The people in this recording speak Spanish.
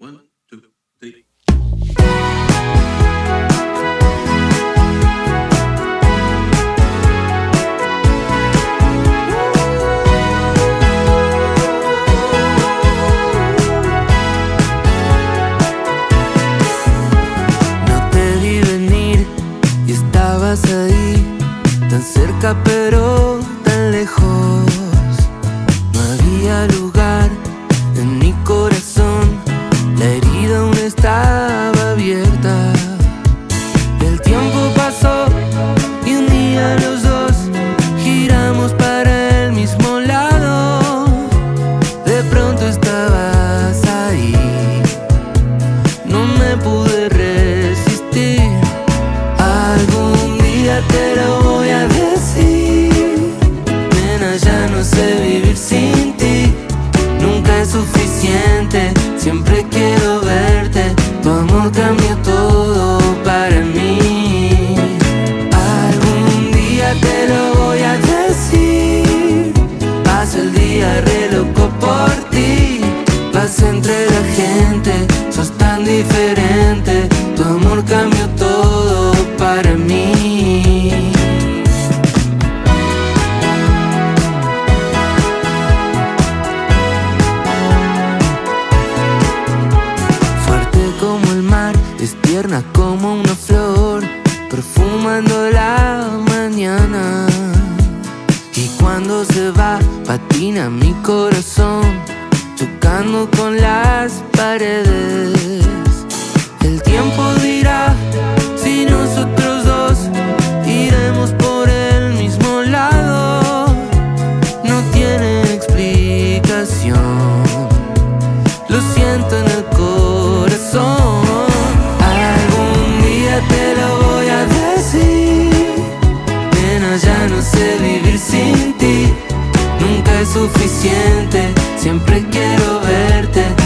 One, two, three. No te vi venir y estabas ahí, tan cerca pero tan lejos. No había lugar en mi corazón, la herida aún estaba abierta. El tiempo pasó y un día los dos giramos para el mismo lado. De pronto estabas ahí, no me pude resistir. Algún día te lo voy a decir, nena, ya no sé vivir sin ti. Nunca es suficiente, siempre quiero verte. Tu amor cambió todo para mí. Algún día te lo voy a decir, paso el día re loco por ti. Vas entre la gente, sos tan diferente. Tu amor cambió todo para mí. Como el mar, es tierna como una flor, perfumando la mañana. Y cuando se va, patina mi corazón, chocando con las paredes. El tiempo dirá si nosotros dos iremos por el mismo lado. No tiene explicación, lo siento en el corazón. Algún día te lo voy a decir, nena, ya no sé vivir sin ti. Nunca es suficiente, siempre quiero verte.